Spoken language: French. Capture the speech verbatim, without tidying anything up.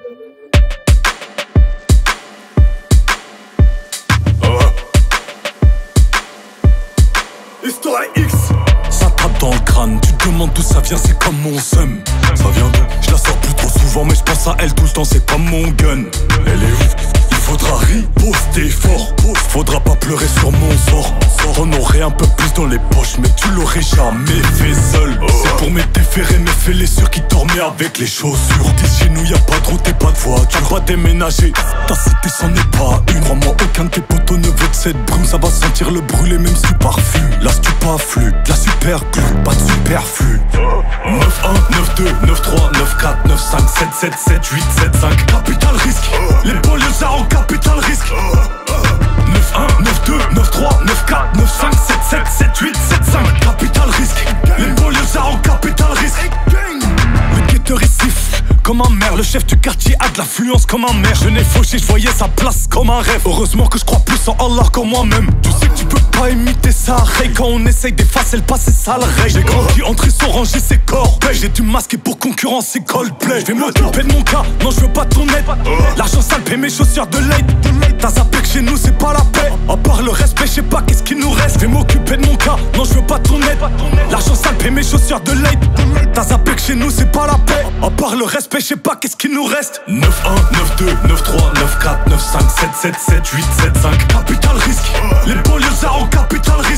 Histoire X. Ça tape dans le crâne, tu te demandes d'où ça vient, c'est comme mon seum. Ça vient d'où? Je la sors plus trop souvent, mais je pense à elle tout le temps, c'est comme mon gun. Elle est où? Il faudra riposter fort. Faudra pas pleurer sur mon sort. T'en aurais un peu plus dans les poches, mais tu l'aurais jamais fait seul. C'est pour mes déférés, mes fêlés sûrs qui dormaient avec les chaussures. Dis chez nous y'a pas de route et pas de voiture. Pas déménager, ta cité c'en est pas une. Crois-moi, aucun de tes potos ne veut de cette brume. Ça va sentir le brûler même si parfum. Là si tu pas flûte, la super glue, pas de superflu. Neuf un, neuf deux, neuf trois, neuf quatre, neuf cinq, sept sept, sept huit, sept cinq. Capital risque, les banlieusards en capital risque. Neuf un, neuf deux, neuf trois, neuf quatre, neuf cinq, sept sept, sept huit, sept cinq. Capital risque, les banlieusards en capital risque. Le guetteur il siffle comme un maire, le chef du quartier a de l'affluence comme un maire. Je n'ai fauché, je voyais sa place comme un rêve. Heureusement que je crois plus en Allah qu'en moi-même. Tu sais que tu peux pas imiter ça, Ray. Quand on essaye d'effacer le passé, ça le règle. J'ai grandi entre son ranger ses corps. J'ai dû masquer pour concurrencer Coldplay. Je vais m'occuper de mon cas, non je veux pas ton aide. L'argent sale paie mes chaussures de l'aide. T'as zappé que chez nous c'est pas la paix. À part le respect, je sais pas qu'est-ce qu'il nous reste. Je vais m'occuper de mon cas, non je veux pas ton aide. L'argent sale paie mes chaussures de l'aide. T'as zappé que chez nous c'est pas la paix. À part le respect, je sais pas qu'est-ce qu'il nous reste. Neuf un, neuf deux, neuf trois, neuf quatre, neuf cinq, sept sept, sept huit, sept cinq. Capital risque, les banlieusards en capital risque.